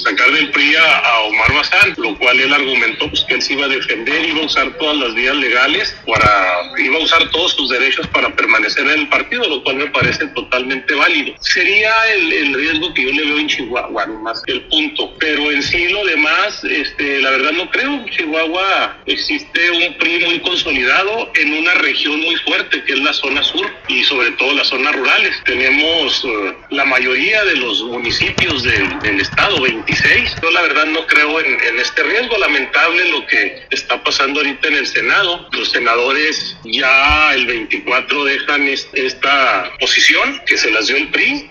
sacar del PRI a Omar Bazán, lo cual él argumentó pues, que él se iba a defender, iba a usar todas las vías legales, iba a usar todos sus derechos para permanecer en el partido, lo cual me parece totalmente válido. Sería el riesgo que yo le veo en Chihuahua, más que el punto, pero en sí lo demás, la verdad no creo. En Chihuahua existe un PRI muy consolidado en una región muy fuerte que es la zona sur y sobre todo las zonas rurales. Tenemos la mayoría de los municipios del estado, 26. Yo la verdad no creo en este riesgo. Lamentable lo que está pasando ahorita en el Senado. Los senadores ya el 24 dejan esta posición que se las dio el PRI